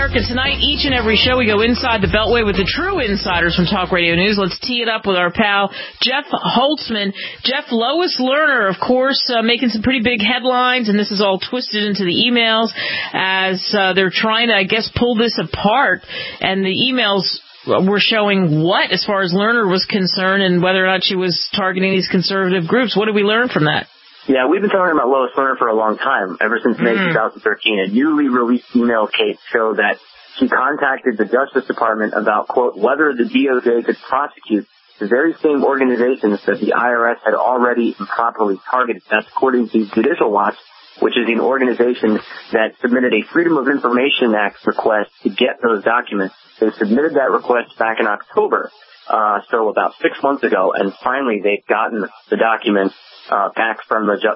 America. Tonight, each and every show, we go inside the Beltway with the true insiders from Talk Radio News. Let's tee it up with our pal, Jeff Holtzman. Jeff, Lois Lerner, of course, making some pretty big headlines, and this is all twisted into the emails as they're trying to, I guess, pull this apart. And the emails were showing what, as far as Lerner was concerned, and whether or not she was targeting these conservative groups. What did we learn from that? Yeah, we've been talking about Lois Lerner for a long time, ever since May 2013. A newly released email case showed that she contacted the Justice Department about, quote, whether the DOJ could prosecute the very same organizations that the IRS had already improperly targeted. That's according to Judicial Watch, which is an organization that submitted a Freedom of Information Act request to get those documents. They submitted that request back in October, so about 6 months ago, and finally they've gotten the documents back from the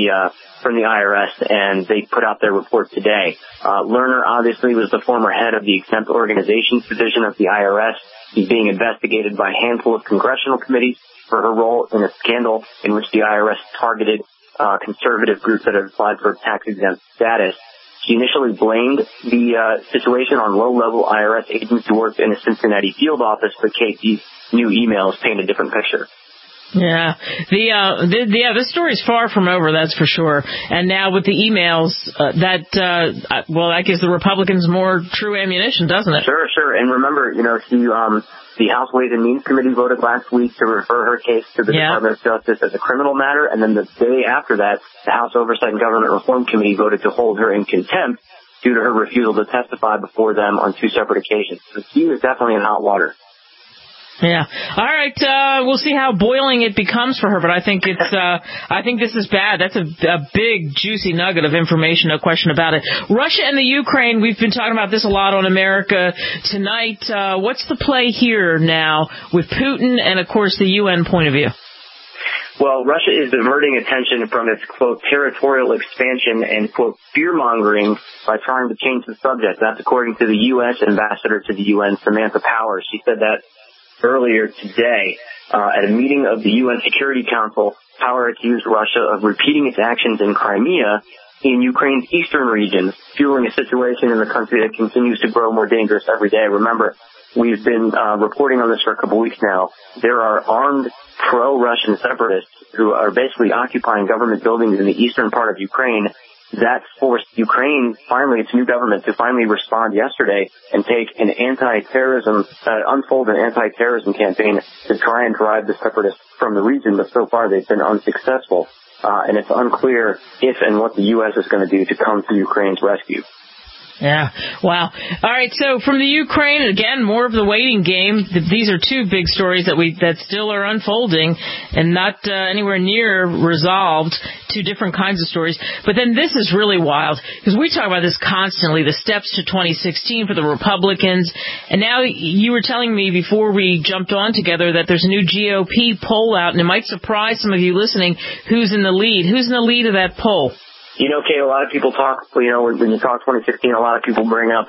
IRS, and they put out their report today. Lerner obviously was the former head of the Exempt Organizations Division of the IRS. He's being investigated by a handful of congressional committees for her role in a scandal in which the IRS targeted conservative groups that had applied for tax-exempt status. She initially blamed the situation on low-level IRS agents who worked in a Cincinnati field office, but Kate, these new emails paint a different picture. Yeah, this story is far from over, that's for sure. And now with the emails, that gives the Republicans more true ammunition, doesn't it? Sure. And remember, the House Ways and Means Committee voted last week to refer her case to the Department of Justice as a criminal matter, and then the day after that, the House Oversight and Government Reform Committee voted to hold her in contempt due to her refusal to testify before them on 2 separate occasions. So she is definitely in hot water. Yeah. All right. We'll see how boiling it becomes for her, but I think I think this is bad. That's a big, juicy nugget of information, no question about it. Russia and the Ukraine, we've been talking about this a lot on America Tonight. What's the play here now with Putin and, of course, the UN point of view? Well, Russia is diverting attention from its, quote, territorial expansion and, quote, fear-mongering by trying to change the subject. That's according to the U.S. ambassador to the UN, Samantha Power. She said that earlier today at a meeting of the UN Security Council. Power accused Russia of repeating its actions in Crimea in Ukraine's eastern regions, fueling a situation in the country that continues to grow more dangerous every day. Remember, we've been reporting on this for a couple weeks now. There are armed pro-Russian separatists who are basically occupying government buildings in the eastern part of Ukraine. That forced Ukraine, finally, its new government, to finally respond yesterday and take an unfold an anti-terrorism campaign to try and drive the separatists from the region. But so far, they've been unsuccessful, and it's unclear if and what the U.S. is going to do to come to Ukraine's rescue. Yeah. Wow. All right. So from the Ukraine, again, more of the waiting game. These are 2 big stories that still are unfolding and not anywhere near resolved. 2 different kinds of stories. But then this is really wild because we talk about this constantly, the steps to 2016 for the Republicans. And now you were telling me before we jumped on together that there's a new GOP poll out, and it might surprise some of you listening who's in the lead. Who's in the lead of that poll? Kate, a lot of people talk, when you talk 2016, a lot of people bring up,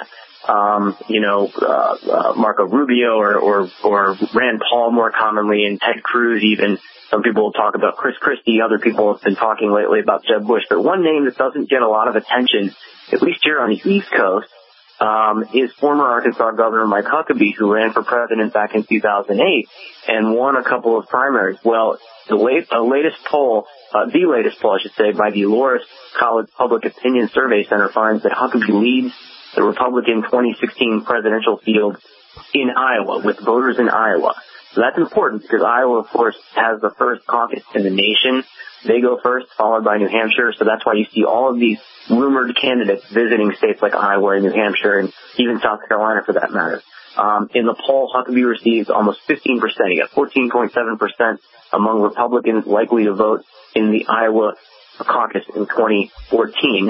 Marco Rubio or Rand Paul more commonly, and Ted Cruz even. Some people will talk about Chris Christie. Other people have been talking lately about Jeb Bush. But one name that doesn't get a lot of attention, at least here on the East Coast, is former Arkansas Governor Mike Huckabee, who ran for president back in 2008 and won a couple of primaries. Well, the latest poll, I should say, by the Loras College Public Opinion Survey Center finds that Huckabee leads the Republican 2016 presidential field in Iowa, with voters in Iowa. So that's important because Iowa, of course, has the first caucus in the nation. They go first, followed by New Hampshire. So that's why you see all of these rumored candidates visiting states like Iowa and New Hampshire, and even South Carolina for that matter. In the poll, Huckabee received almost 15%. He got 14.7% among Republicans likely to vote in the Iowa caucus in 2016,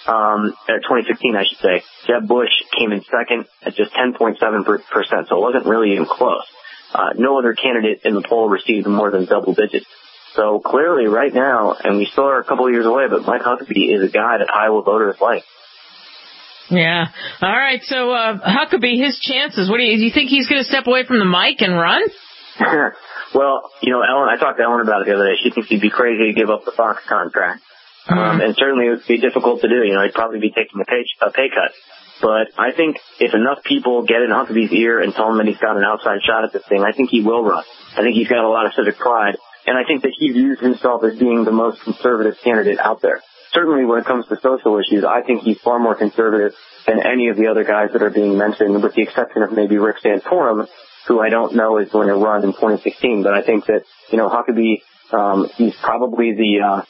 I should say. Jeb Bush came in second at just 10.7%, so it wasn't really even close. No other candidate in the poll received more than double digits. So clearly right now, and we still are a couple of years away, but Mike Huckabee is a guy that Iowa voters like. Yeah. All right. So Huckabee, his chances. Do you think he's going to step away from the mic and run? Well, Ellen, I talked to Ellen about it the other day. She thinks he'd be crazy to give up the Fox contract. And certainly it would be difficult to do. He'd probably be taking a pay cut. But I think if enough people get in Huckabee's ear and tell him that he's got an outside shot at this thing, I think he will run. I think he's got a lot of civic pride, and I think that he views himself as being the most conservative candidate out there. Certainly when it comes to social issues, I think he's far more conservative than any of the other guys that are being mentioned, with the exception of maybe Rick Santorum, who I don't know is going to run in 2016. But I think that, Huckabee, he's probably the,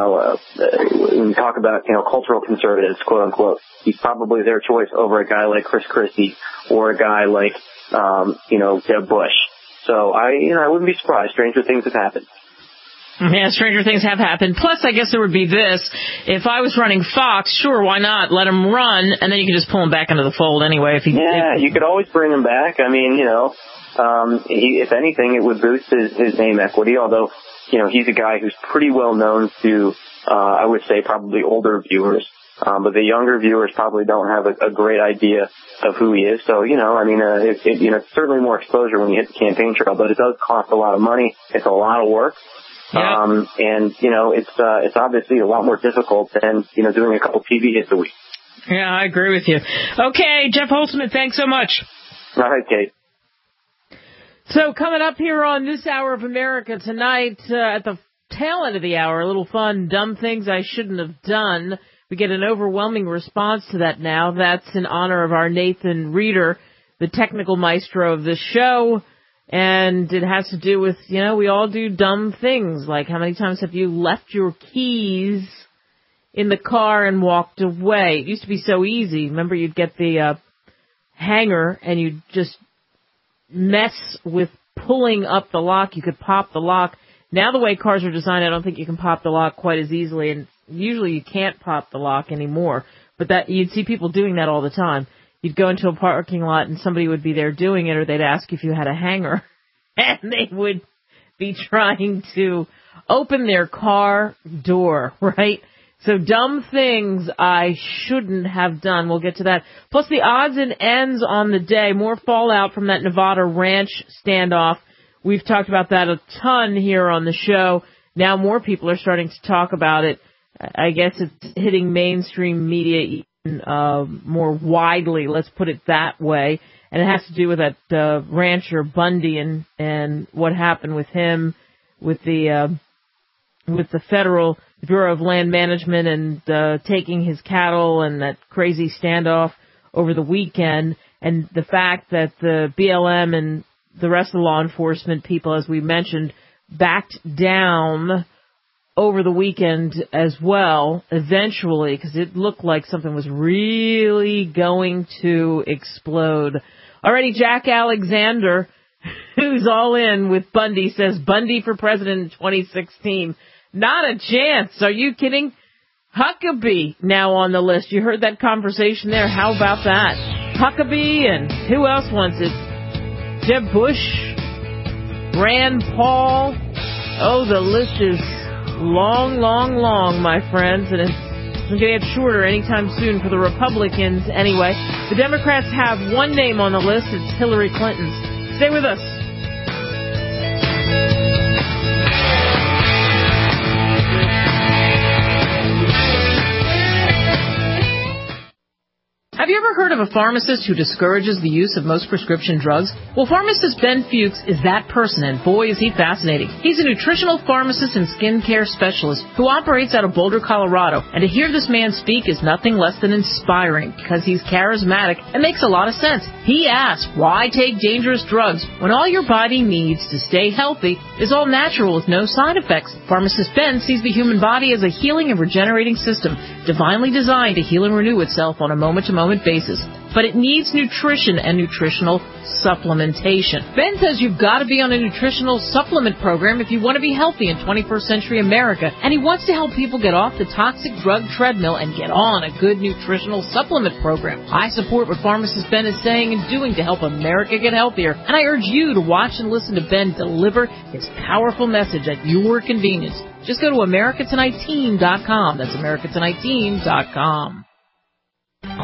when we talk about, cultural conservatives, quote unquote, he's probably their choice over a guy like Chris Christie or a guy like, Jeb Bush. So I wouldn't be surprised. Stranger things have happened. Yeah, stranger things have happened. Plus, I guess there would be this. If I was running Fox, sure, why not? Let him run, and then you can just pull him back into the fold anyway. You could always bring him back. I mean, if anything, it would boost his name equity, although, he's a guy who's pretty well known to, I would say, probably older viewers. But the younger viewers probably don't have a great idea of who he is. So, it's certainly more exposure when you hit the campaign trail, but it does cost a lot of money. It's a lot of work. Yep. It's obviously a lot more difficult than, doing a couple TV hits a week. Yeah, I agree with you. Okay, Jeff Holzman, thanks so much. All right, Kate. So coming up here on this hour of America tonight, at the tail end of the hour, a little fun, dumb things I shouldn't have done. We get an overwhelming response to that now. That's in honor of our Nathan Reeder, the technical maestro of this show. And it has to do with, we all do dumb things. Like, how many times have you left your keys in the car and walked away? It used to be so easy. Remember, you'd get the hanger and you'd just mess with pulling up the lock. You could pop the lock. Now the way cars are designed, I don't think you can pop the lock quite as easily. And usually you can't pop the lock anymore. But that you'd see people doing that all the time. You'd go into a parking lot and somebody would be there doing it, or they'd ask if you had a hanger, and they would be trying to open their car door, right? So dumb things I shouldn't have done. We'll get to that. Plus the odds and ends on the day, more fallout from that Nevada ranch standoff. We've talked about that a ton here on the show. Now more people are starting to talk about it. I guess it's hitting mainstream media more widely, let's put it that way, and it has to do with that rancher Bundy and what happened with him, with the Federal Bureau of Land Management and taking his cattle, and that crazy standoff over the weekend, and the fact that the BLM and the rest of the law enforcement people, as we mentioned, backed down over the weekend as well, eventually, because it looked like something was really going to explode. Already, Jack Alexander, who's all in with Bundy, says Bundy for president in 2016. Not a chance. Are you kidding? Huckabee now on the list. You heard that conversation there. How about that? Huckabee, and who else wants it? Jeb Bush, Rand Paul. Oh, the list is long, long, long, my friends, and it's going to get shorter anytime soon for the Republicans anyway. The Democrats have one name on the list. It's Hillary Clinton's. Stay with us. Have you ever heard of a pharmacist who discourages the use of most prescription drugs? Well, pharmacist Ben Fuchs is that person, and boy, is he fascinating. He's a nutritional pharmacist and skincare specialist who operates out of Boulder, Colorado. And to hear this man speak is nothing less than inspiring, because he's charismatic and makes a lot of sense. He asks, why take dangerous drugs when all your body needs to stay healthy is all natural with no side effects? Pharmacist Ben sees the human body as a healing and regenerating system, divinely designed to heal and renew itself on a moment-to-moment basis. But it needs nutrition and nutritional supplementation. Ben says you've got to be on a nutritional supplement program if you want to be healthy in 21st century America, and he wants to help people get off the toxic drug treadmill and get on a good nutritional supplement program. I support what pharmacist Ben is saying and doing to help America get healthier, and I urge you to watch and listen to Ben deliver his powerful message at your convenience. Just go to AmericaTonightTeam.com. That's AmericaTonightTeam.com.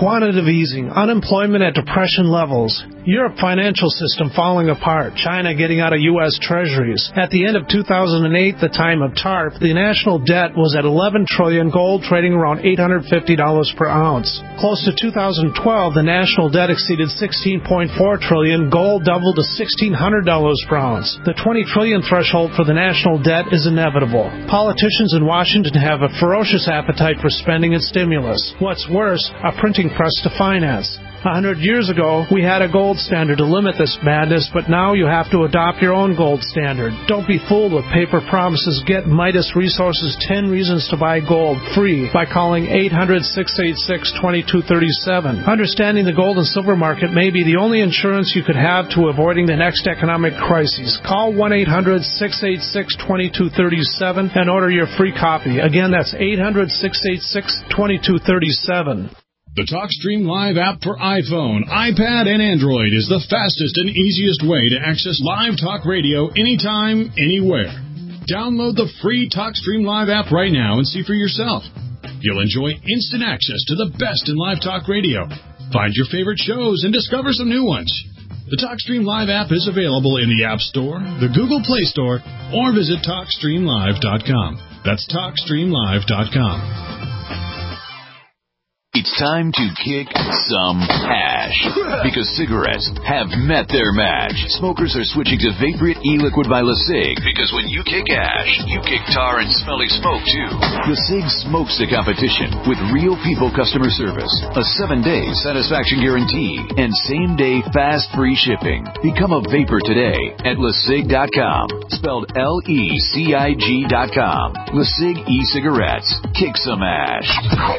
Quantitative easing, unemployment at depression levels, Europe financial system falling apart, China getting out of U.S. treasuries. At the end of 2008, the time of TARP, the national debt was at $11 trillion, gold trading around $850 per ounce. Close to 2012, the national debt exceeded $16.4 trillion, gold doubled to $1,600 per ounce. The $20 trillion threshold for the national debt is inevitable. Politicians in Washington have a ferocious appetite for spending and stimulus. What's worse, a printing press to finance. 100 years ago, we had a gold standard to limit this madness, but now you have to adopt your own gold standard. Don't be fooled with paper promises. Get Midas Resources 10 Reasons to Buy Gold free by calling 800-686-2237. Understanding the gold and silver market may be the only insurance you could have to avoiding the next economic crisis. Call 1-800-686-2237 and order your free copy. Again, that's 800-686-2237. The TalkStream Live app for iPhone, iPad, and Android is the fastest and easiest way to access live talk radio anytime, anywhere. Download the free TalkStream Live app right now and see for yourself. You'll enjoy instant access to the best in live talk radio. Find your favorite shows and discover some new ones. The TalkStream Live app is available in the App Store, the Google Play Store, or visit TalkStreamLive.com. That's TalkStreamLive.com. It's time to kick some ash, because cigarettes have met their match. Smokers are switching to Vaporite e-liquid by LeSig, because when you kick ash, you kick tar and smelly smoke too. LeSig smokes the competition with real people customer service, a 7-day satisfaction guarantee, and same-day fast free shipping. Become a vapor today at LeSig.com, spelled LECIG.com. LeSig e-cigarettes. Kick some ash.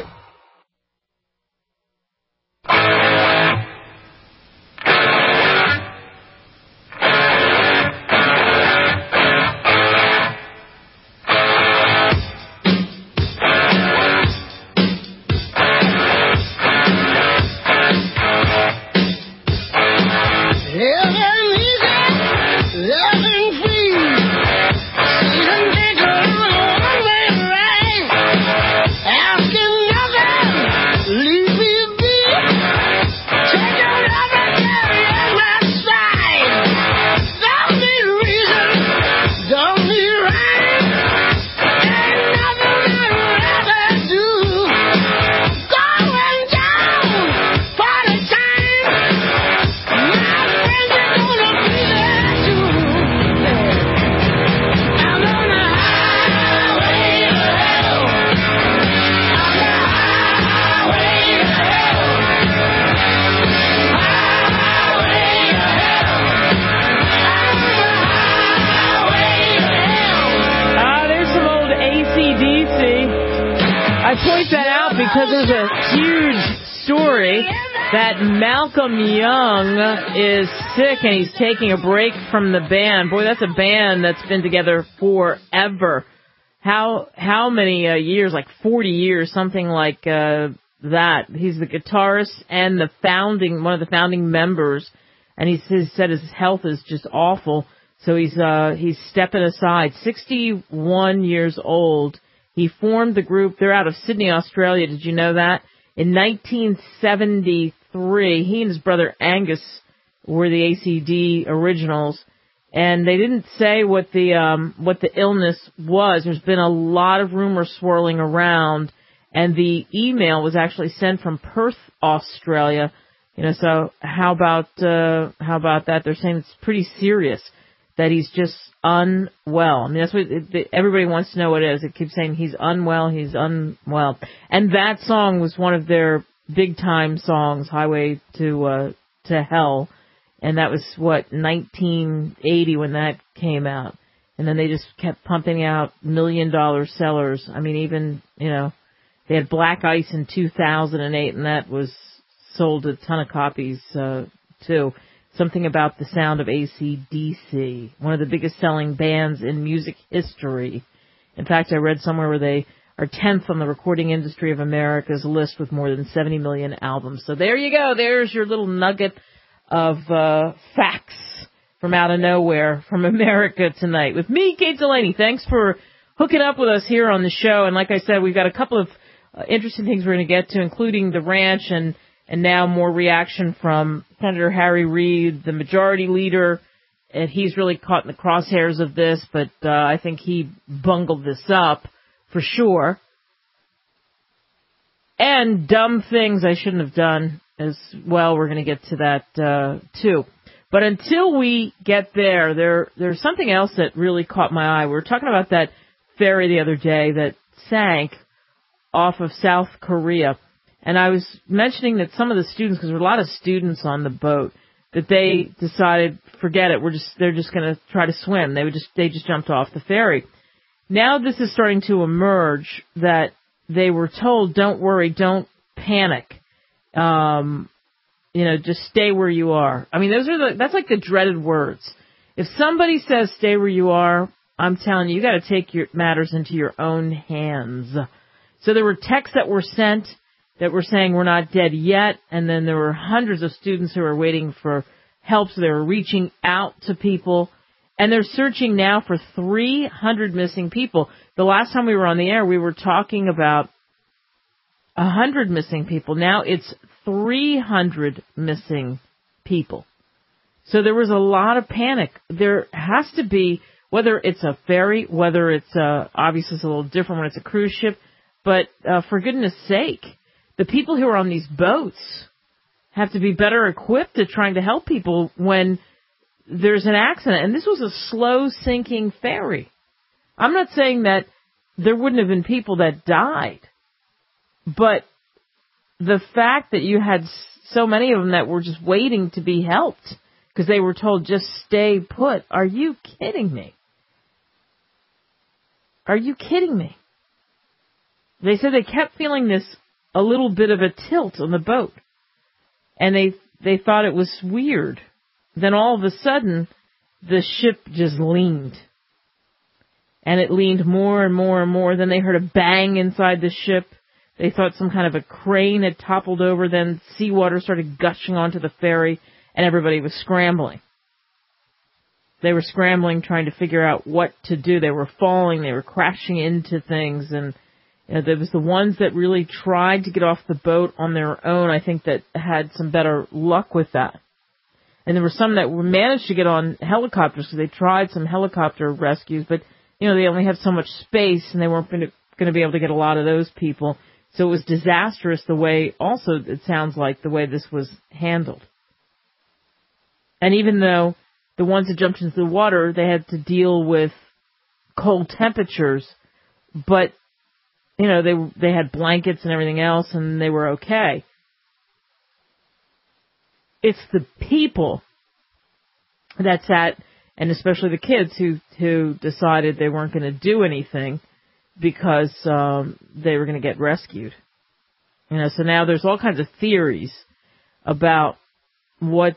Because there's a huge story that Malcolm Young is sick and he's taking a break from the band. Boy, that's a band that's been together forever. How many years? Like 40 years, something like that. He's the guitarist and one of the founding members, and he said his health is just awful, so he's stepping aside. 61 years old. He formed the group. They're out of Sydney, Australia. Did you know that? In 1973, he and his brother Angus were the ACD originals, and they didn't say what the illness was. There's been a lot of rumors swirling around, and the email was actually sent from Perth, Australia. So how about that? They're saying it's pretty serious, that he's just unwell. I mean, that's what everybody wants to know what it is. It keeps saying he's unwell. And that song was one of their big-time songs, Highway to Hell. And that was, 1980 when that came out. And then they just kept pumping out million-dollar sellers. I mean, even, they had Black Ice in 2008, and that was sold a ton of copies, too. Something about the sound of AC/DC, one of the biggest selling bands in music history. In fact, I read somewhere where they are 10th on the Recording Industry of America's list with more than 70 million albums. So there you go. There's your little nugget of facts from out of nowhere from America tonight. With me, Kate Delaney. Thanks for hooking up with us here on the show. And like I said, we've got a couple of interesting things we're going to get to, including the ranch and and now more reaction from Senator Harry Reid, the majority leader. And he's really caught in the crosshairs of this, but I think he bungled this up for sure. And dumb things I shouldn't have done as well. We're going to get to that too. But until we get there's something else that really caught my eye. We were talking about that ferry the other day that sank off of South Korea. And I was mentioning that some of the students, because there were a lot of students on the boat, that they decided, forget it, they're just going to try to swim. They just jumped off the ferry. Now this is starting to emerge that they were told, don't worry, don't panic. Just stay where you are. I mean, that's like the dreaded words. If somebody says stay where you are, I'm telling you, you got to take your matters into your own hands. So there were texts that were sent that were saying we're not dead yet, and then there were hundreds of students who were waiting for help, so they were reaching out to people, and they're searching now for 300 missing people. The last time we were on the air, we were talking about 100 missing people. Now it's 300 missing people. So there was a lot of panic. There has to be, whether it's a ferry, whether it's obviously it's a little different when it's a cruise ship, but for goodness sake, the people who are on these boats have to be better equipped at trying to help people when there's an accident. And this was a slow-sinking ferry. I'm not saying that there wouldn't have been people that died, but the fact that you had so many of them that were just waiting to be helped because they were told just stay put. Are you kidding me? Are you kidding me? They said they kept feeling a little bit of a tilt on the boat. And they thought it was weird. Then all of a sudden, the ship just leaned. And it leaned more and more and more. Then they heard a bang inside the ship. They thought some kind of a crane had toppled over. Then seawater started gushing onto the ferry, and everybody was scrambling. They were scrambling, trying to figure out what to do. They were falling. They were crashing into things, and there was the ones that really tried to get off the boat on their own, I think, that had some better luck with that. And there were some that managed to get on helicopters because they tried some helicopter rescues, but, they only have so much space and they weren't going to be able to get a lot of those people. So it was disastrous the way, also, it sounds like, the way this was handled. And even though the ones that jumped into the water, they had to deal with cold temperatures, but they had blankets and everything else, and they were okay. It's the people that sat, and especially the kids who decided they weren't going to do anything because they were going to get rescued. So now there's all kinds of theories about why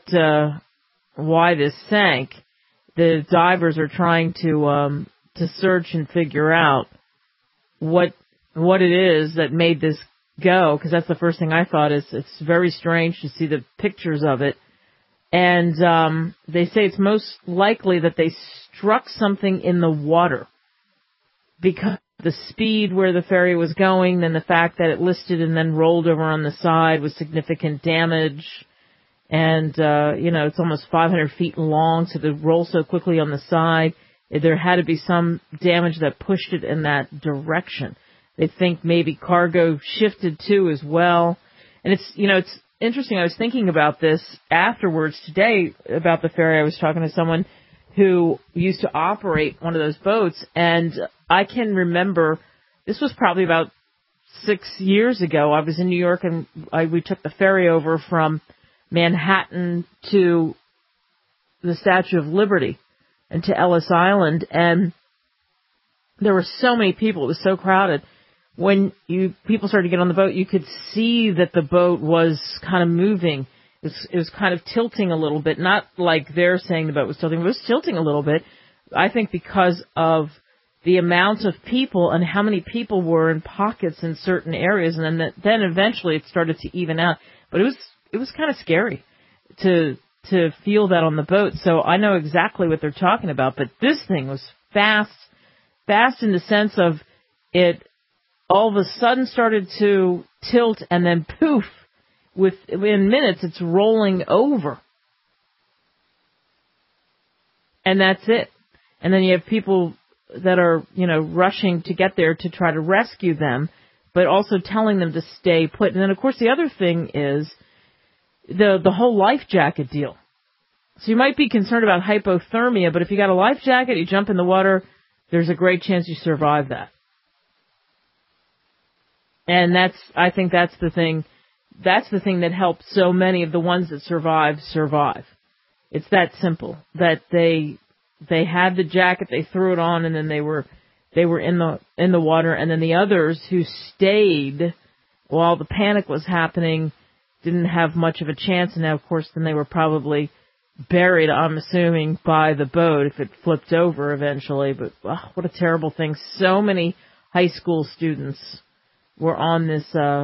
this sank. The divers are trying to search and figure out what it is that made this go, because that's the first thing I thought is it's very strange to see the pictures of it. And they say it's most likely that they struck something in the water because the speed where the ferry was going, then the fact that it listed and then rolled over on the side was significant damage. And, it's almost 500 feet long, so to roll so quickly on the side, there had to be some damage that pushed it in that direction. They think maybe cargo shifted too as well. And it's interesting. I was thinking about this afterwards today about the ferry. I was talking to someone who used to operate one of those boats, and I can remember this was probably about 6 years ago. I was in New York, and we took the ferry over from Manhattan to the Statue of Liberty and to Ellis Island, and there were so many people. It was so crowded. When people started to get on the boat, you could see that the boat was kind of moving. It was kind of tilting a little bit. Not like they're saying the boat was tilting, but it was tilting a little bit. I think because of the amount of people and how many people were in pockets in certain areas, and then eventually it started to even out. But it was kind of scary to feel that on the boat. So I know exactly what they're talking about. But this thing was fast in the sense of it all of a sudden started to tilt, and then poof, within minutes, it's rolling over. And that's it. And then you have people that are, rushing to get there to try to rescue them, but also telling them to stay put. And then, of course, the other thing is the whole life jacket deal. So you might be concerned about hypothermia, but if you got a life jacket, you jump in the water, there's a great chance you survive that. And I think that's the thing that helps so many of the ones that survive. It's that simple, that they had the jacket, they threw it on, and then they were in the water, and then the others who stayed while the panic was happening didn't have much of a chance, and now, of course, then they were probably buried, I'm assuming, by the boat if it flipped over eventually. But what a terrible thing. So many high school students were on this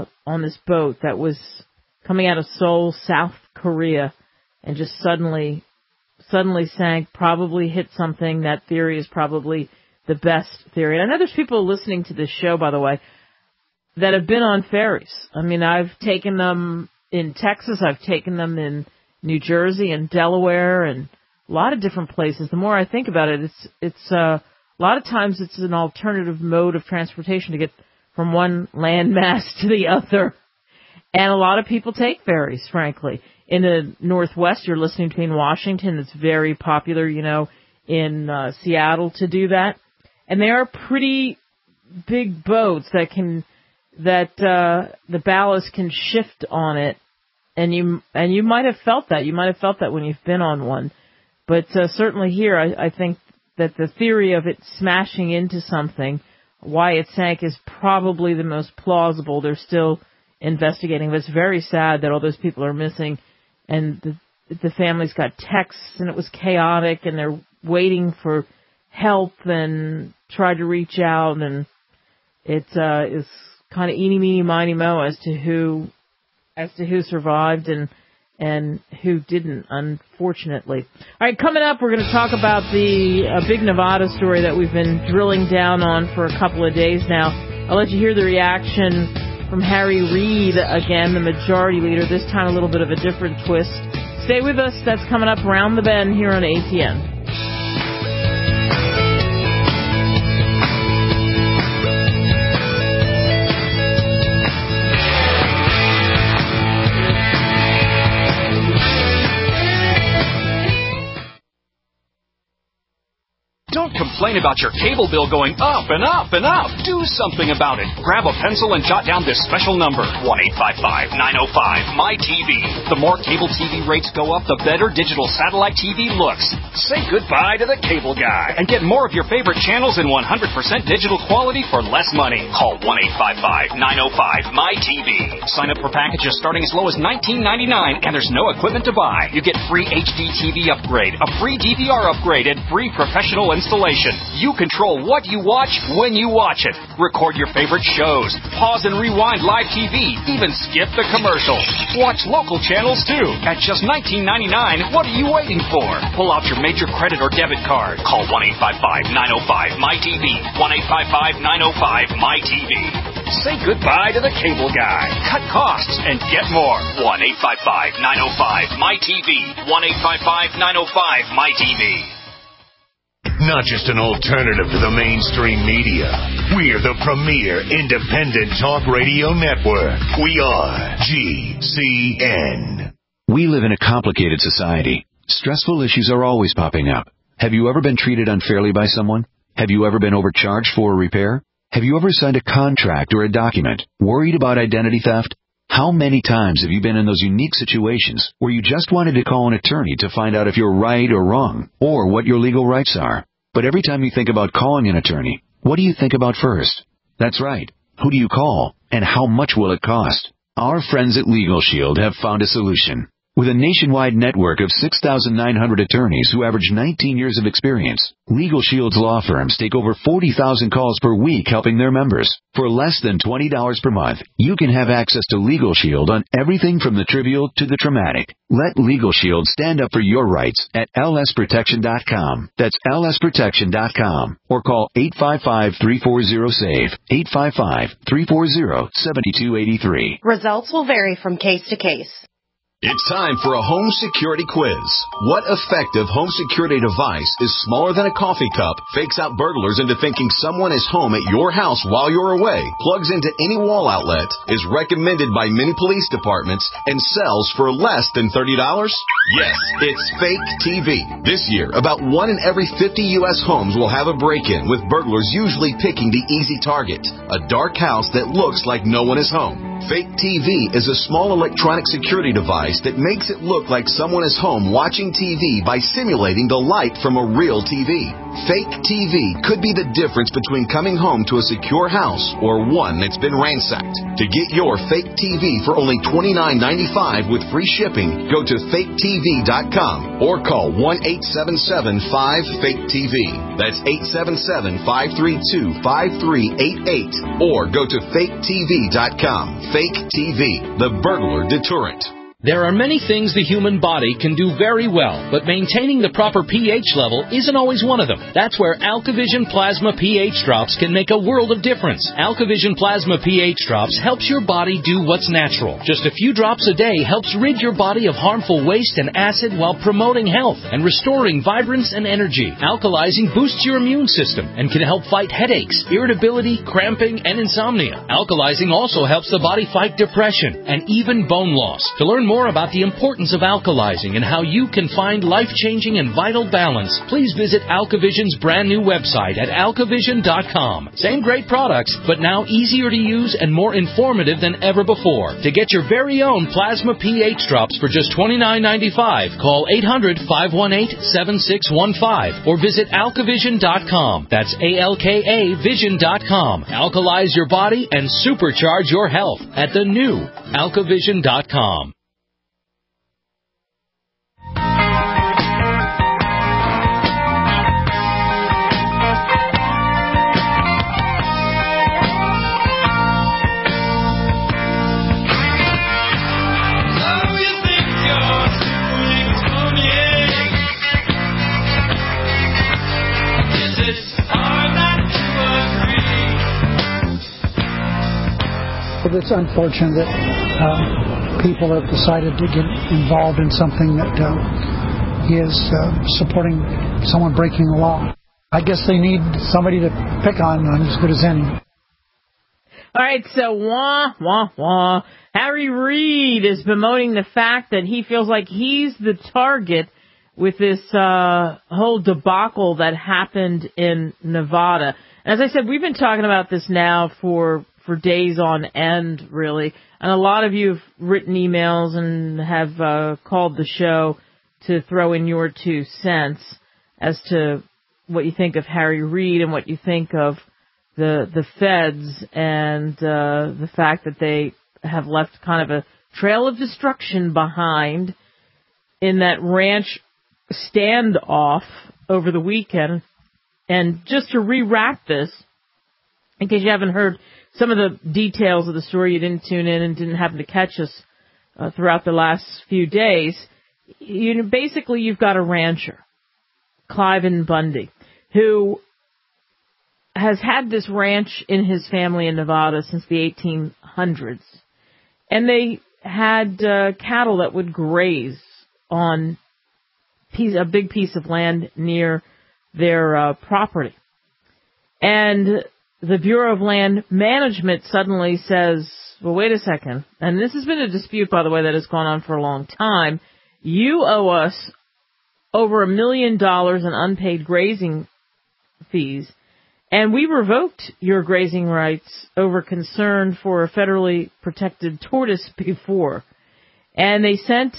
boat that was coming out of Seoul, South Korea, and just suddenly sank, probably hit something. That theory is probably the best theory. And I know there's people listening to this show, by the way, that have been on ferries. I mean, I've taken them in Texas, I've taken them in New Jersey and Delaware and a lot of different places. The more I think about it, it's a lot of times it's an alternative mode of transportation to get from one landmass to the other. And a lot of people take ferries, frankly. In the Northwest, you're listening between Washington. It's very popular, in Seattle to do that. And they are pretty big boats that the ballast can shift on it. And you might have felt that. You might have felt that when you've been on one. But certainly here, I think that the theory of it smashing into something, why it sank, is probably the most plausible. They're still investigating, but it's very sad that all those people are missing, and the families got texts, and it was chaotic, and they're waiting for help and tried to reach out, and it is kind of eeny, meeny, miny, mo as to who survived and who didn't, unfortunately. All right, coming up, we're going to talk about the big Nevada story that we've been drilling down on for a couple of days now. I'll let you hear the reaction from Harry Reid again, the majority leader, this time a little bit of a different twist. Stay with us. That's coming up around the bend here on ATN. Don't complain about your cable bill going up and up and up. Do something about it. Grab a pencil and jot down this special number, 1-855-905-MY-TV. The more cable TV rates go up, the better digital satellite TV looks. Say goodbye to the cable guy and get more of your favorite channels in 100% digital quality for less money. Call 1-855-905-MY-TV. Sign up for packages starting as low as $19.99, and there's no equipment to buy. You get free HD TV upgrade, a free DVR upgrade, and free professional installation. You control what you watch when you watch it. Record your favorite shows. Pause and rewind live TV. Even skip the commercials. Watch local channels too. At just $19.99, what are you waiting for? Pull out your major credit or debit card. Call 1-855-905-MY-TV. 1-855-905-MY-TV. Say goodbye to the cable guy. Cut costs and get more. 1-855-905-MY-TV. 1-855-905-MY-TV. Not just an alternative to the mainstream media. We're the premier independent talk radio network. We are GCN. We live in a complicated society. Stressful issues are always popping up. Have you ever been treated unfairly by someone? Have you ever been overcharged for a repair? Have you ever signed a contract or a document? Worried about identity theft? How many times have you been in those unique situations where you just wanted to call an attorney to find out if you're right or wrong, or what your legal rights are? But every time you think about calling an attorney, what do you think about first? That's right. Who do you call, and how much will it cost? Our friends at Legal Shield have found a solution. With a nationwide network of 6,900 attorneys who average 19 years of experience, Legal Shield's law firms take over 40,000 calls per week helping their members. For less than $20 per month, you can have access to Legal Shield on everything from the trivial to the traumatic. Let Legal Shield stand up for your rights at lsprotection.com. That's lsprotection.com. Or call 855-340-SAVE, 855-340-7283. Results will vary from case to case. It's time for a home security quiz. What effective home security device is smaller than a coffee cup, fakes out burglars into thinking someone is home at your house while you're away, plugs into any wall outlet, is recommended by many police departments, and sells for less than $30? Yes, it's Fake TV. This year, about 1 in every 50 U.S. homes will have a break-in, with burglars usually picking the easy target, a dark house that looks like no one is home. Fake TV is a small electronic security device that makes it look like someone is home watching TV by simulating the light from a real TV. Fake TV could be the difference between coming home to a secure house or one that's been ransacked. To get your Fake TV for only $29.95 with free shipping, go to faketv.com or call 1-877-5-FAKE-TV. That's 877-532-5388 or go to faketv.com. Fake TV, the burglar deterrent. There are many things the human body can do very well, but maintaining the proper pH level isn't always one of them. That's where AlkaVision Plasma pH Drops can make a world of difference. AlkaVision Plasma pH Drops helps your body do what's natural. Just a few drops a day helps rid your body of harmful waste and acid while promoting health and restoring vibrance and energy. Alkalizing boosts your immune system and can help fight headaches, irritability, cramping, and insomnia. Alkalizing also helps the body fight depression and even bone loss. To learn more about the importance of alkalizing and how you can find life-changing and vital balance, please visit AlkaVision's brand new website at alkavision.com. Same great products, but now easier to use and more informative than ever before. To get your very own Plasma pH Drops for just $29.95, call 800-518-7615 or visit alkavision.com. That's ALKA Vision.com. Alkalize your body and supercharge your health at the new alkavision.com. It's unfortunate that people have decided to get involved in something that is supporting someone breaking the law. I guess they need somebody to pick on as good as any. All right, so wah. Harry Reid is bemoaning the fact that he feels like he's the target with this whole debacle that happened in Nevada. As I said, we've been talking about this now for days on end, really. And a lot of you have written emails and have called the show to throw in your 2 cents as to what you think of Harry Reid and what you think of the feds and the fact that they have left kind of a trail of destruction behind in that ranch standoff over the weekend. And just to re-wrap this, in case you haven't heard some of the details of the story, you didn't tune in and didn't happen to catch us throughout the last few days, basically you've got a rancher, Cliven Bundy, who has had this ranch in his family in Nevada since the 1800s. And they had cattle that would graze on a big piece of land near their property. And the Bureau of Land Management suddenly says, well, wait a second. And this has been a dispute, by the way, that has gone on for a long time. You owe us over $1 million in unpaid grazing fees, and we revoked your grazing rights over concern for a federally protected tortoise before. And they sent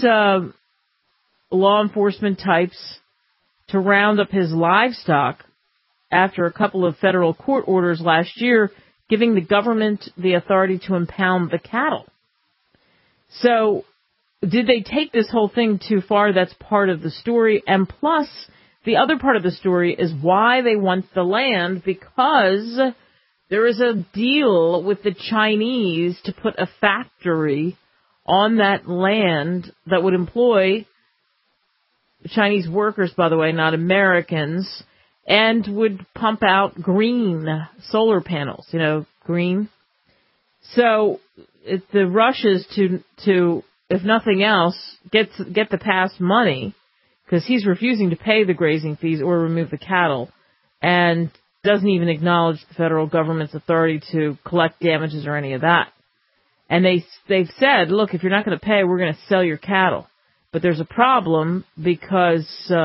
law enforcement types to round up his livestock after a couple of federal court orders last year giving the government the authority to impound the cattle. So did they take this whole thing too far? That's part of the story. And plus, the other part of the story is why they want the land, because there is a deal with the Chinese to put a factory on that land that would employ Chinese workers, by the way, not Americans, and would pump out green solar panels, green. So the rush is to, if nothing else, get the past money, because he's refusing to pay the grazing fees or remove the cattle, and doesn't even acknowledge the federal government's authority to collect damages or any of that. And they've said, look, if you're not going to pay, we're going to sell your cattle. But there's a problem because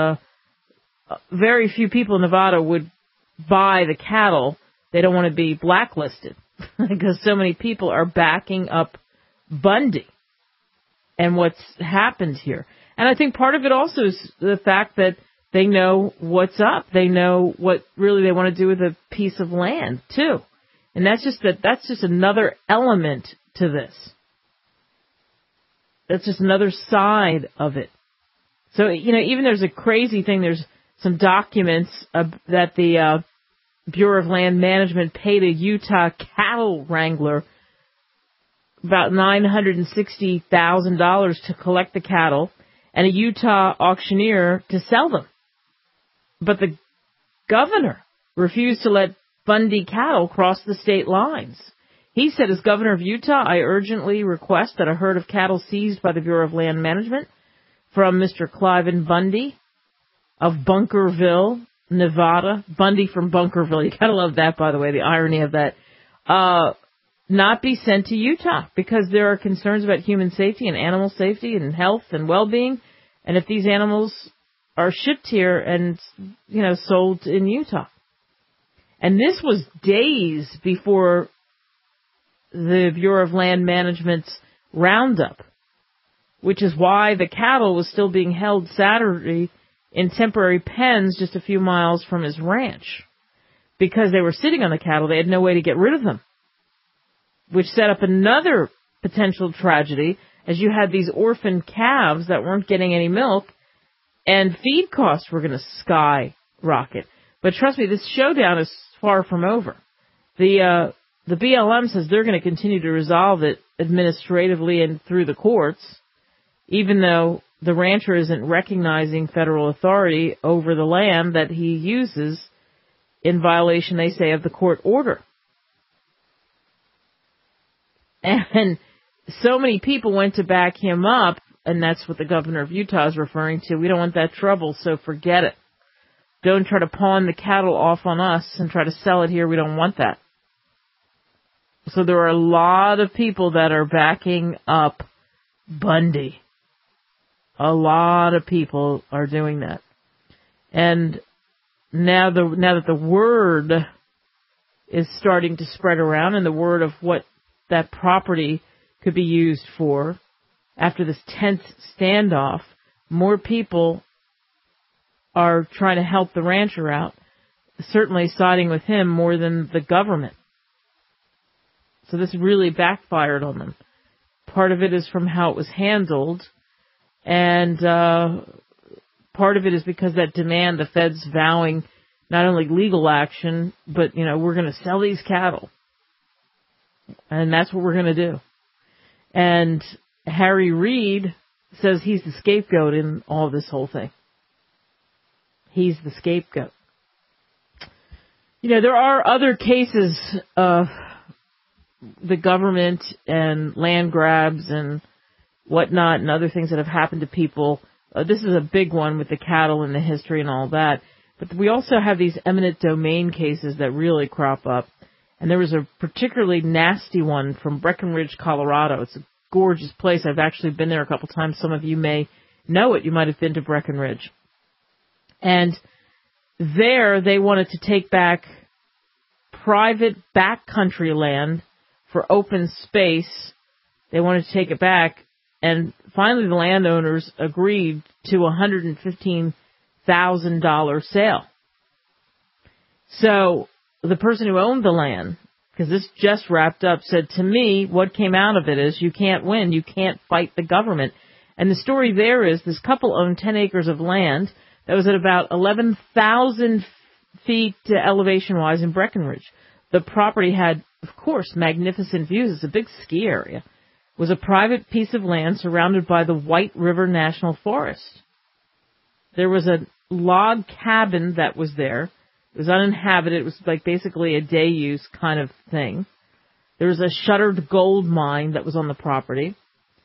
very few people in Nevada would buy the cattle. They don't want to be blacklisted because so many people are backing up Bundy and what's happened here. And I think part of it also is the fact that they know what's up. They know what really they want to do with a piece of land, too. And that's just another element to this. That's just another side of it. So, even there's a crazy thing. There's some documents that the Bureau of Land Management paid a Utah cattle wrangler about $960,000 to collect the cattle, and a Utah auctioneer to sell them. But the governor refused to let Bundy cattle cross the state lines. He said, as governor of Utah, I urgently request that a herd of cattle seized by the Bureau of Land Management from Mr. Cliven Bundy of Bunkerville, Nevada. Bundy from Bunkerville. You gotta love that, by the way, the irony of that. Not be sent to Utah because there are concerns about human safety and animal safety and health and well-being. And if these animals are shipped here and, sold in Utah. And this was days before the Bureau of Land Management's roundup, which is why the cattle was still being held Saturday in temporary pens just a few miles from his ranch. Because they were sitting on the cattle, they had no way to get rid of them, which set up another potential tragedy, as you had these orphan calves that weren't getting any milk, and feed costs were going to skyrocket. But trust me, this showdown is far from over. The BLM says they're going to continue to resolve it administratively and through the courts, even though the rancher isn't recognizing federal authority over the land that he uses in violation, they say, of the court order. And so many people went to back him up, and that's what the governor of Utah is referring to. We don't want that trouble, so forget it. Don't try to pawn the cattle off on us and try to sell it here. We don't want that. So there are a lot of people that are backing up Bundy. A lot of people are doing that. And now that the word is starting to spread around, and the word of what that property could be used for after this tense standoff, more people are trying to help the rancher out, certainly siding with him more than the government. So this really backfired on them. Part of it is from how it was handled, and part of it is because that demand, the feds vowing not only legal action, but, we're going to sell these cattle. And that's what we're going to do. And Harry Reid says he's the scapegoat in all this whole thing. He's the scapegoat. There are other cases of the government and land grabs and whatnot and other things that have happened to people. This is a big one with the cattle and the history and all that. But we also have these eminent domain cases that really crop up. And there was a particularly nasty one from Breckenridge, Colorado. It's a gorgeous place. I've actually been there a couple times. Some of you may know it. You might have been to Breckenridge. And there they wanted to take back private backcountry land for open space. They wanted to take it back. And finally the landowners agreed to a $115,000 sale. So the person who owned the land, because this just wrapped up, said to me, what came out of it is you can't win. You can't fight the government. And the story there is this couple owned 10 acres of land that was at about 11,000 feet elevation-wise in Breckenridge. The property had, of course, magnificent views. It's a big ski area. It was a private piece of land surrounded by the White River National Forest. There was a log cabin that was there. It was uninhabited. It was like basically a day use kind of thing. There was a shuttered gold mine that was on the property.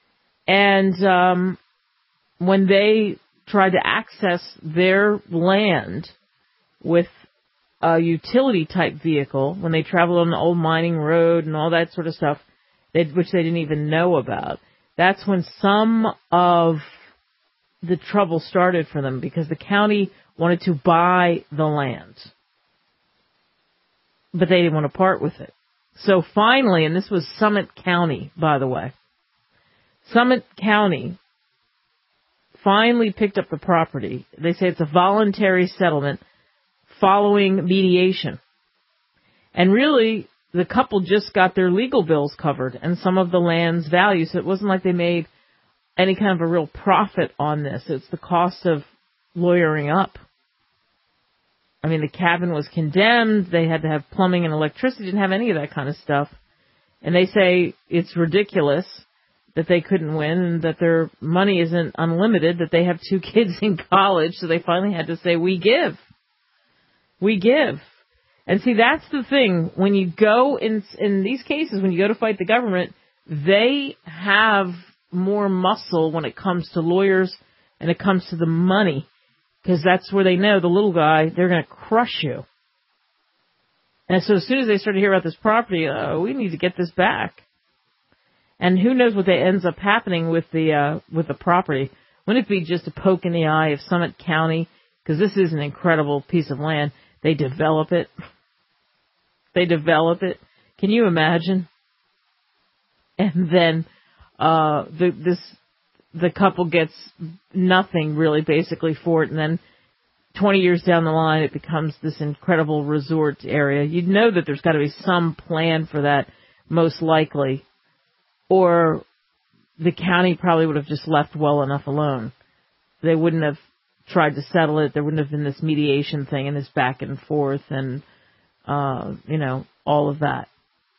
And when they tried to access their land with a utility-type vehicle, when they traveled on the old mining road and all that sort of stuff, which they didn't even know about, that's when some of the trouble started for them, because the county wanted to buy the land, but they didn't want to part with it. So finally, and this was Summit County, by the way, Summit County finally picked up the property. They say it's a voluntary settlement following mediation. And really, the couple just got their legal bills covered and some of the land's value, so it wasn't like they made any kind of a real profit on this. It's the cost of lawyering up. I mean, the cabin was condemned. They had to have plumbing and electricity. Didn't have any of that kind of stuff. And they say it's ridiculous that they couldn't win and that their money isn't unlimited, that they have 2 kids in college. So they finally had to say, we give. We give. And see, that's the thing. When you go in these cases, when you go to fight the government, they have more muscle when it comes to lawyers and it comes to the money, because that's where they know the little guy, they're going to crush you. And so as soon as they start to hear about this property, we need to get this back. And who knows what ends up happening with the property. Wouldn't it be just a poke in the eye of Summit County? Because this is an incredible piece of land. They develop it. They develop it. Can you imagine? And then the couple gets nothing really basically for it, and then 20 years down the line it becomes this incredible resort area. You'd know that there's got to be some plan for that, most likely, or the county probably would have just left well enough alone. They wouldn't have tried to settle it. There wouldn't have been this mediation thing and this back and forth and all of that.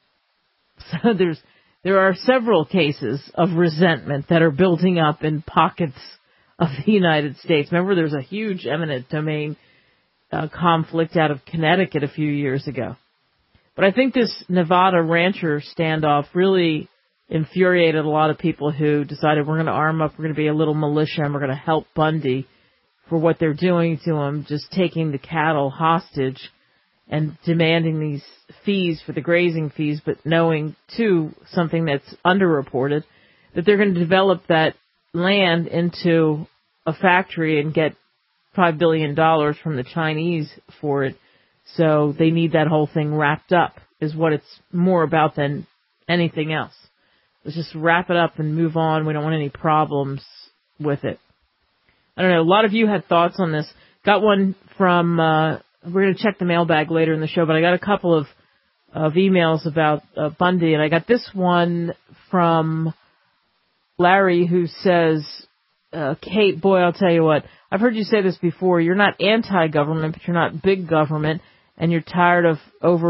So there are several cases of resentment that are building up in pockets of the United States. Remember, there's a huge eminent domain conflict out of Connecticut a few years ago. But I think this Nevada rancher standoff really infuriated a lot of people who decided we're going to arm up, we're going to be a little militia, and we're going to help Bundy for what they're doing to him, just taking the cattle hostage and demanding these fees for the grazing fees, but knowing, too, something that's underreported, that they're going to develop that land into a factory and get $5 billion from the Chinese for it. So they need that whole thing wrapped up, is what it's more about than anything else. Let's just wrap it up and move on. We don't want any problems with it. I don't know. A lot of you had thoughts on this. Got one from, we're going to check the mailbag later in the show, but I got a couple of emails about Bundy, and I got this one from Larry who says, Kate, boy, I'll tell you what, I've heard you say this before. You're not anti-government, but you're not big government, and you're tired of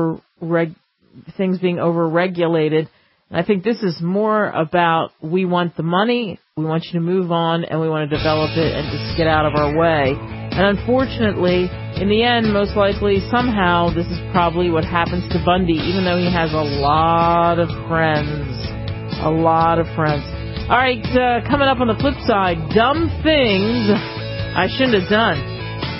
things being over-regulated. And I think this is more about we want the money, we want you to move on, and we want to develop it and just get out of our way. And unfortunately, in the end, most likely, somehow, this is probably what happens to Bundy, even though he has a lot of friends. A lot of friends. All right, coming up on the flip side, dumb things I shouldn't have done.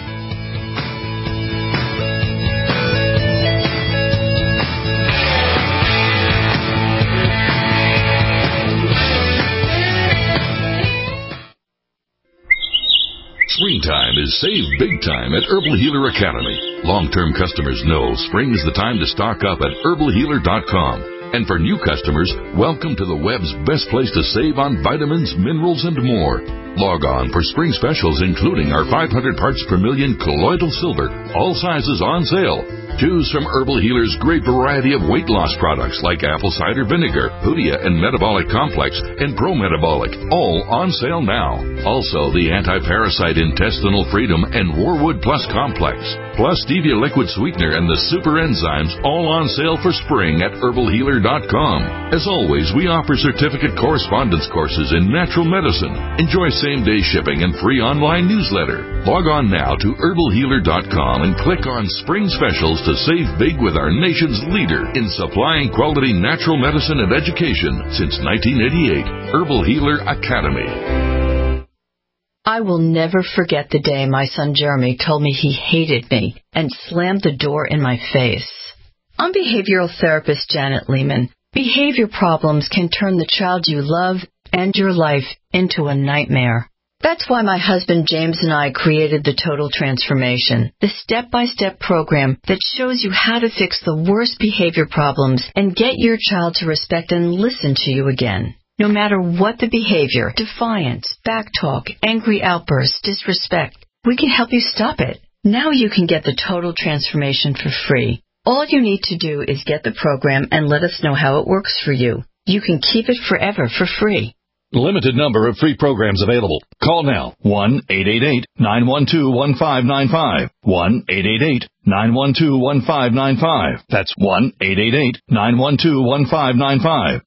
Springtime is save big time at Herbal Healer Academy. Long-term customers know spring is the time to stock up at herbalhealer.com. And for new customers, welcome to the web's best place to save on vitamins, minerals, and more. Log on for spring specials, including our 500 parts per million colloidal silver, all sizes on sale. Choose from Herbal Healer's great variety of weight loss products like apple cider vinegar, Hoodia and Metabolic Complex, and Pro Metabolic, all on sale now. Also, the Anti-Parasite Intestinal Freedom and Warwood Plus Complex, plus Stevia Liquid Sweetener and the Super Enzymes, all on sale for spring at herbalhealer.com. As always, we offer certificate correspondence courses in natural medicine. Enjoy same-day shipping and free online newsletter. Log on now to herbalhealer.com and click on Spring Specials to save big with our nation's leader in supplying quality natural medicine and education since 1988, Herbal Healer Academy. I will never forget the day my son Jeremy told me he hated me and slammed the door in my face. I'm behavioral therapist Janet Lehman. Behavior problems can turn the child you love and your life into a nightmare. That's why my husband James and I created the Total Transformation, the step-by-step program that shows you how to fix the worst behavior problems and get your child to respect and listen to you again. No matter what the behavior, defiance, backtalk, angry outbursts, disrespect, we can help you stop it. Now you can get the Total Transformation for free. All you need to do is get the program and let us know how it works for you. You can keep it forever for free. Limited number of free programs available. Call now. 1-888-912-1595. 1-888-912-1595. That's 1-888-912-1595.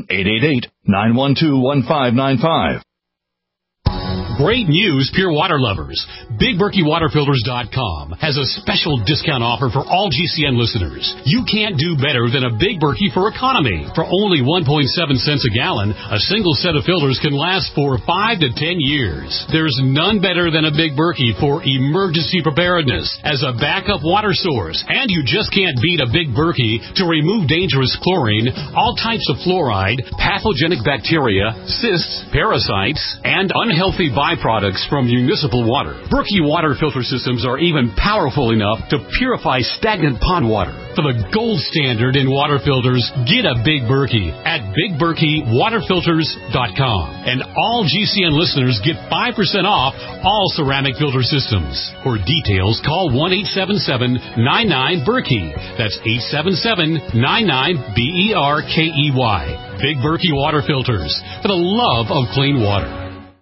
1-888-912-1595. Great news, pure water lovers. BigBerkeyWaterFilters.com has a special discount offer for all GCN listeners. You can't do better than a Big Berkey for economy. For only 1.7 cents a gallon, a single set of filters can last for 5 to 10 years. There's none better than a Big Berkey for emergency preparedness as a backup water source. And you just can't beat a Big Berkey to remove dangerous chlorine, all types of fluoride, pathogenic bacteria, cysts, parasites, and unhealthy byproducts from municipal water. Berkey water filter systems are even powerful enough to purify stagnant pond water. For the gold standard in water filters, get a Big Berkey at BigBerkeyWaterFilters.com. And all GCN listeners get 5% off all ceramic filter systems. For details, call 1-877-99-BERKEY. That's 877-99-BERKEY. Big Berkey Water Filters, for the love of clean water.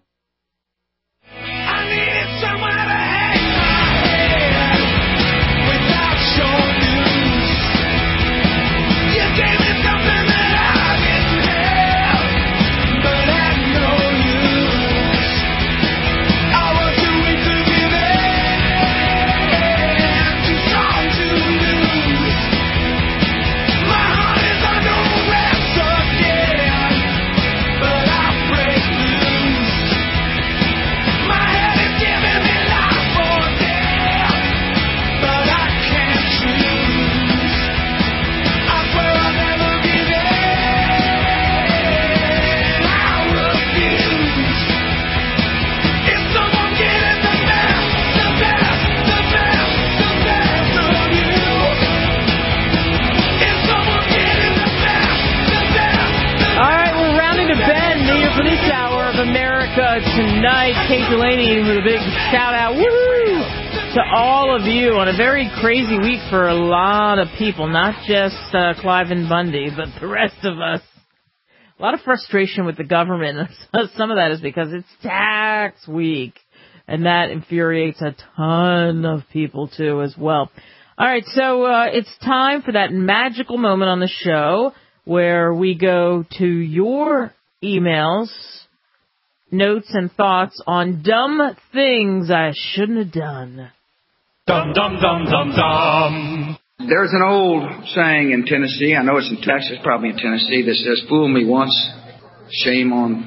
Tonight, Kate Delaney with a big shout-out, woohoo, to all of you on a very crazy week for a lot of people, not just Clive and Bundy, but the rest of us. A lot of frustration with the government. Some of that is because it's tax week, and that infuriates a ton of people, too, as well. All right, so it's time for that magical moment on the show where we go to your emails, notes and thoughts on dumb things I shouldn't have done. Dum, dum, dum, dum, dum. There's an old saying in Tennessee, I know it's in Texas, probably in Tennessee, that says, fool me once, shame on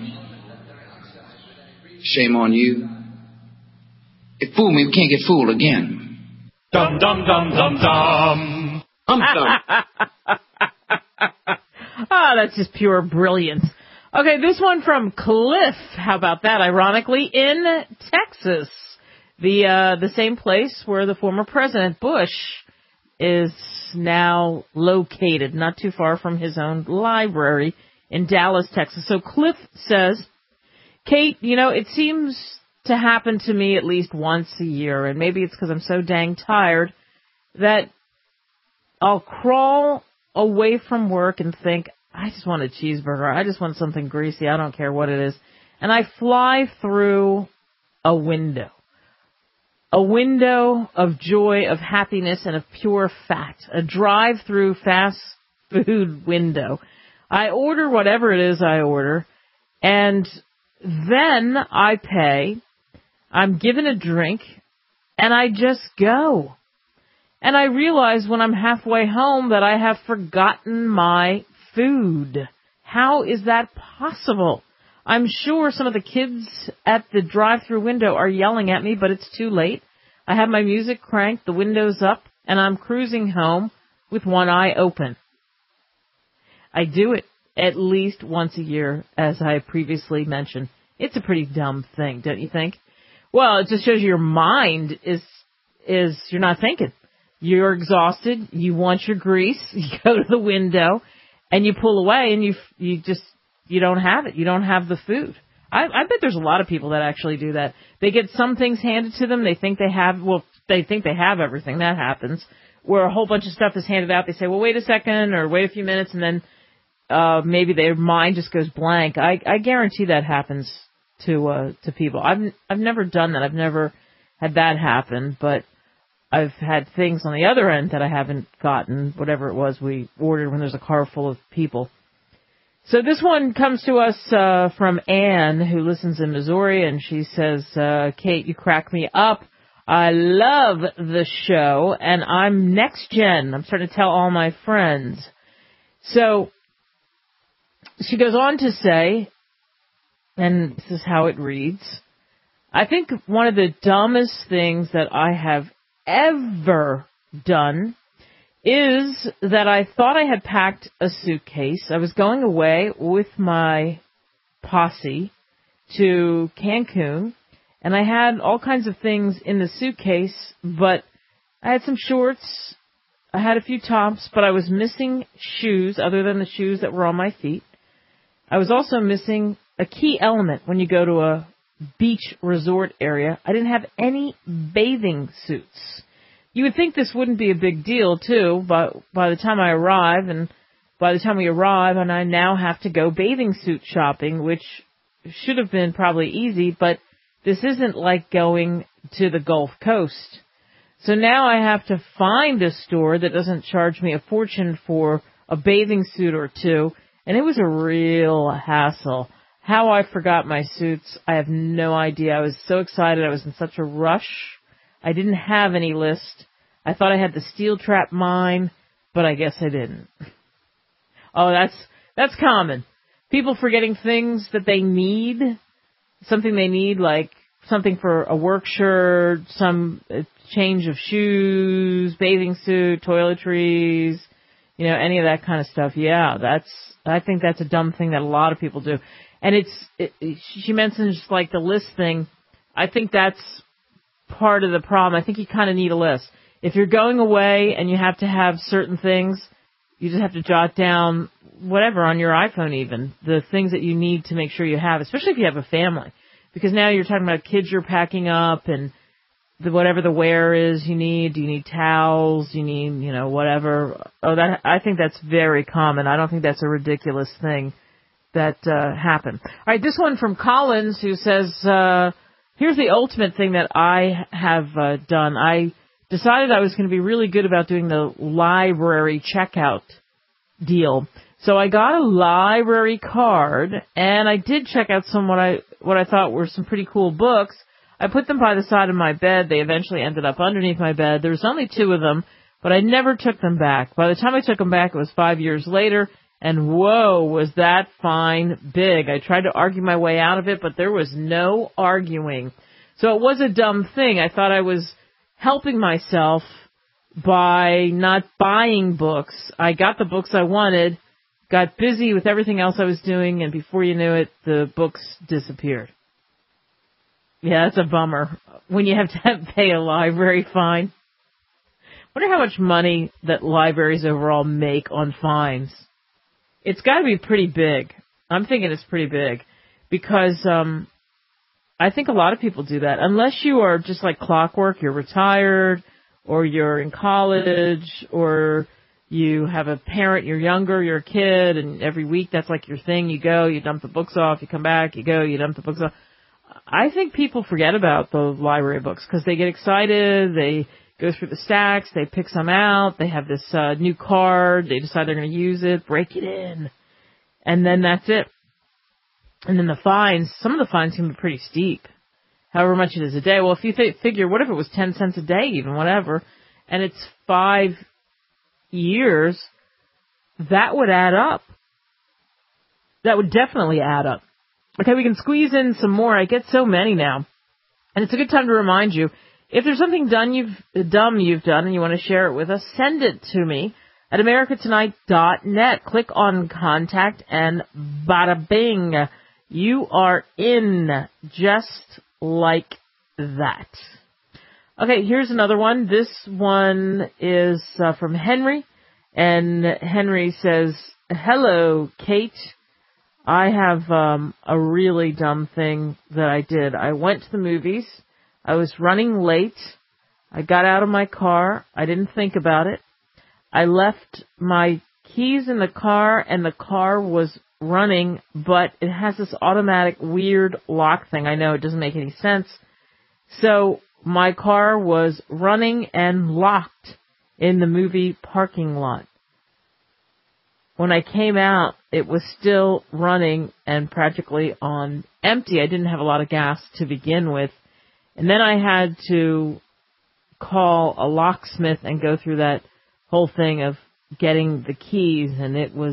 you. If fool me, we can't get fooled again. Dum, dum, dum, dum, dum. Oh, that's just pure brilliance. Okay, this one from Cliff. How about that? Ironically, in Texas, the same place where the former President Bush is now located, not too far from his own library in Dallas, Texas. So Cliff says, Kate, it seems to happen to me at least once a year, and maybe it's because I'm so dang tired that I'll crawl away from work and think, I just want a cheeseburger. I just want something greasy. I don't care what it is. And I fly through a window of joy, of happiness, and of pure fat. A drive-through fast food window. I order whatever it is I order, and then I pay. I'm given a drink, and I just go. And I realize when I'm halfway home that I have forgotten my food. How is that possible? I'm sure some of the kids at the drive-thru window are yelling at me, but it's too late. I have my music cranked, the window's up, and I'm cruising home with one eye open. I do it at least once a year, as I previously mentioned. It's a pretty dumb thing, don't you think? Well, it just shows your mind is you're not thinking. You're exhausted, you want your grease, you go to the window, and you pull away, and you don't have it. You don't have the food. I bet there's a lot of people that actually do that. They get some things handed to them. They think they have everything. That happens. Where a whole bunch of stuff is handed out. They say, well, wait a second, or wait a few minutes, and then maybe their mind just goes blank. I guarantee that happens to people. I've never done that. I've never had that happen, but I've had things on the other end that I haven't gotten, whatever it was we ordered when there's a car full of people. So this one comes to us from Anne, who listens in Missouri, and she says, Kate, you crack me up. I love the show, and I'm next gen. I'm starting to tell all my friends. So she goes on to say, and this is how it reads, I think one of the dumbest things that I have ever done is that I thought I had packed a suitcase. I was going away with my posse to Cancun, and I had all kinds of things in the suitcase, but I had some shorts, I had a few tops, but I was missing shoes other than the shoes that were on my feet. I was also missing a key element when you go to a beach resort area. I didn't have any bathing suits. You would think this wouldn't be a big deal, too, but by the time I arrive, and by the time we arrive, and I now have to go bathing suit shopping, which should have been probably easy, but this isn't like going to the Gulf Coast. So now I have to find a store that doesn't charge me a fortune for a bathing suit or two, and it was a real hassle. How I forgot my suits, I have no idea. I was so excited. I was in such a rush. I didn't have any list. I thought I had the steel trap mine, but I guess I didn't. Oh, that's common. People forgetting things that they need, something they need, like something for a work shirt, some change of shoes, bathing suit, toiletries, any of that kind of stuff. Yeah, I think that's a dumb thing that a lot of people do. And she mentions like the list thing. I think that's part of the problem. I think you kind of need a list. If you're going away and you have to have certain things, you just have to jot down whatever on your iPhone even, the things that you need to make sure you have, especially if you have a family. Because now you're talking about kids you're packing up and whatever the wear is you need. Do you need towels? Do you need, whatever? I think that's very common. I don't think that's a ridiculous thing that happened. All right, this one from Collins, who says, here's the ultimate thing that I have done. I decided I was going to be really good about doing the library checkout deal. So I got a library card, and I did check out some what I thought were some pretty cool books. I put them by the side of my bed. They eventually ended up underneath my bed. There was only 2 of them, but I never took them back. By the time I took them back, it was 5 years later, and whoa, was that fine big. I tried to argue my way out of it, but there was no arguing. So it was a dumb thing. I thought I was helping myself by not buying books. I got the books I wanted, got busy with everything else I was doing, and before you knew it, the books disappeared. Yeah, that's a bummer when you have to pay a library fine. Wonder how much money that libraries overall make on fines. It's got to be pretty big. I'm thinking it's pretty big because I think a lot of people do that. Unless you are just like clockwork, you're retired, or you're in college, or you have a parent, you're younger, you're a kid, and every week that's like your thing. You go, you dump the books off, you come back, you go, you dump the books off. I think people forget about the library books because they get excited, they go through the stacks, they pick some out, they have this new card, they decide they're going to use it, break it in, and then that's it. And then the fines, some of the fines can be pretty steep, however much it is a day. Well, if you figure, what if it was 10 cents a day even, whatever, and it's 5 years, that would add up. That would definitely add up. Okay, we can squeeze in some more. I get so many now. And it's a good time to remind you, if there's something dumb you've done and you want to share it with us, send it to me at americatonight.net. Click on contact and bada bing. You are in just like that. Okay, here's another one. This one is from Henry. And Henry says, hello, Kate. I have a really dumb thing that I did. I went to the movies. I was running late. I got out of my car. I didn't think about it. I left my keys in the car, and the car was running, but it has this automatic weird lock thing. I know it doesn't make any sense. So my car was running and locked in the movie parking lot. When I came out, it was still running and practically on empty. I didn't have a lot of gas to begin with. And then I had to call a locksmith and go through that whole thing of getting the keys, and it was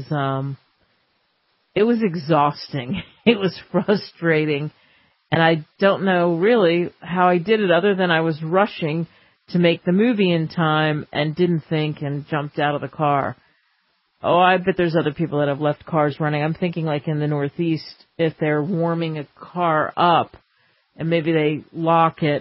exhausting. It was frustrating. And I don't know really how I did it other than I was rushing to make the movie in time and didn't think and jumped out of the car. Oh, I bet there's other people that have left cars running. I'm thinking like in the Northeast, if they're warming a car up and maybe they lock it,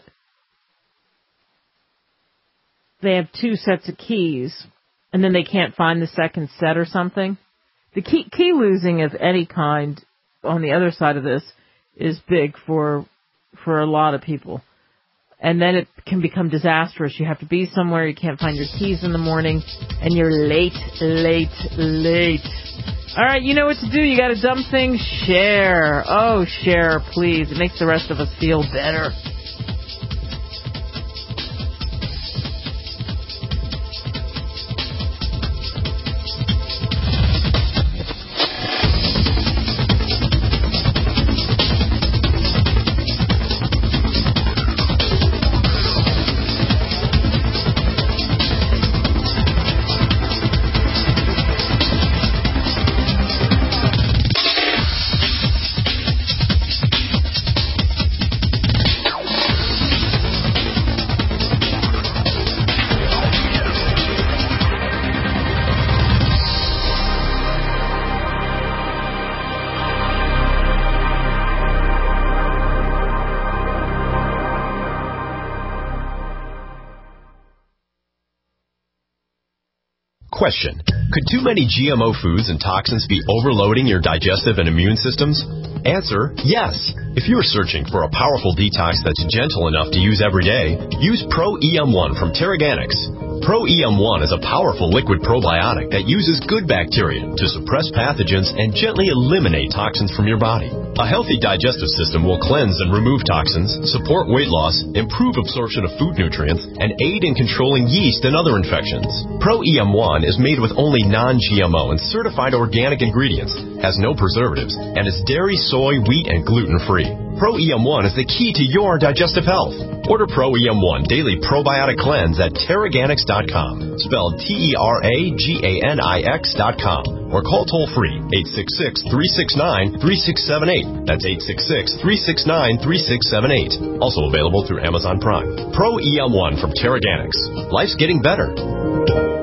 they have 2 sets of keys and then they can't find the second set or something. The key losing of any kind on the other side of this is big for a lot of people. And then it can become disastrous. You have to be somewhere, you can't find your keys in the morning, and you're late. All right, you know what to do. You got a dumb thing? Share. Oh, share, please. It makes the rest of us feel better. Question: could too many GMO foods and toxins be overloading your digestive and immune systems? Answer: yes. If you're searching for a powerful detox that's gentle enough to use every day, use Pro EM1 from Teraganix. Pro EM1 is a powerful liquid probiotic that uses good bacteria to suppress pathogens and gently eliminate toxins from your body. A healthy digestive system will cleanse and remove toxins, support weight loss, improve absorption of food nutrients, and aid in controlling yeast and other infections. Pro EM1 is made with only non-GMO and certified organic ingredients, has no preservatives, and is dairy, soy, wheat, and gluten-free. Pro EM1 is the key to your digestive health. Order Pro EM1 Daily Probiotic Cleanse at Teraganix.com, spelled Teraganix.com, or call toll-free 866-369-3678. That's 866-369-3678. Also available through Amazon Prime. Pro EM1 from Teraganix. Life's getting better.